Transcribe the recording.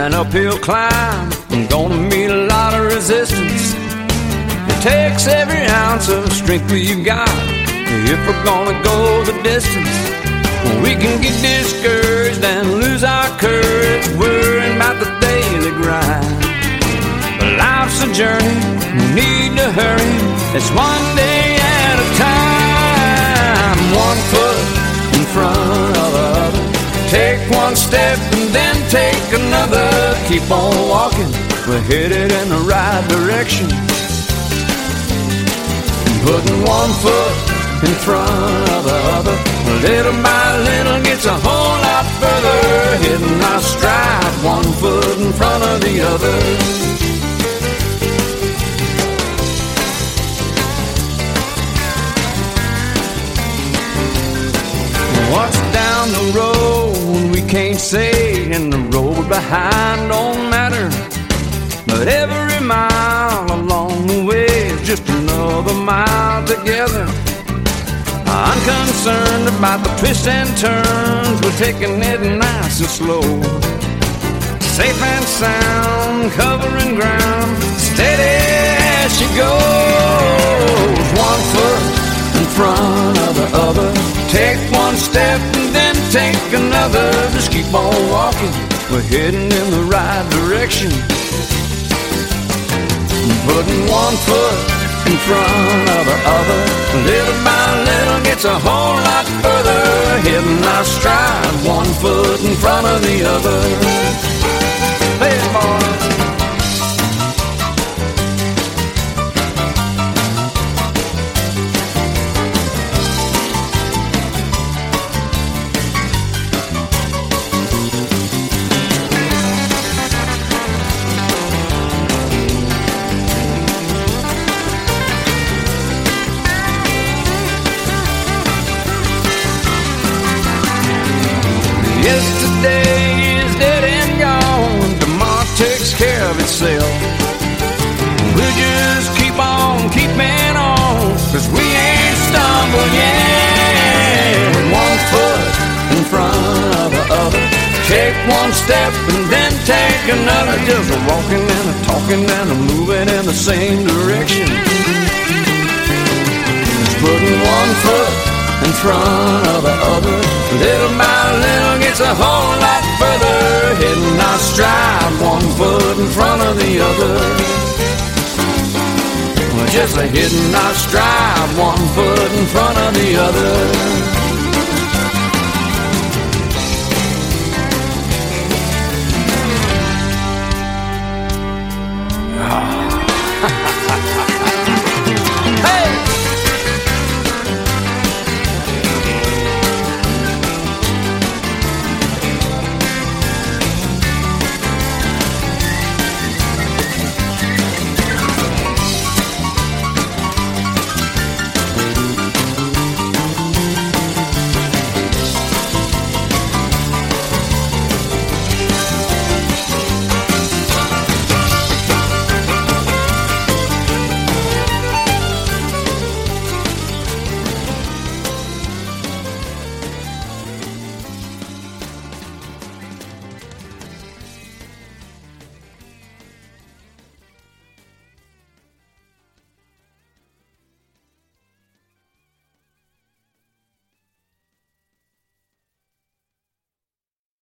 an uphill climb. I'm gonna meet a lot of resistance. It takes every ounce of strength we've got if we're gonna go the distance. We can get discouraged and lose our courage, worrying about the daily grind. But life's a journey, we need to hurry. It's one day at a time, one foot in front of the other. Take one step and then take another. Keep on walking, we're headed in the right direction. Putting one foot in front of the other, little by little gets a whole lot further. Hitting our stride, one foot in front of the other. What's down the road we can't say, and the road behind don't matter. But every mile along the way is just another mile together. I'm concerned about the twists and turns, we're taking it nice and slow. Safe and sound, covering ground, steady as she goes. One foot in front of the other. Take one step and then take another. Just keep on walking, we're heading in the right direction. Putting one foot in front of the other, little by little gets a whole lot further. Hitting our stride, one foot in front of the other. Hey, boy. Yesterday is dead and gone, tomorrow takes care of itself. We'll just keep on keeping on, 'cause we ain't stumbled yet. One foot in front of the other. Take one step and then take another. Just walking and a talking and a moving in the same direction. Just putting one foot in front of the other, little by little gets a whole lot further. Hitting our stride, one foot in front of the other. We're just hitting our stride, one foot in front of the other.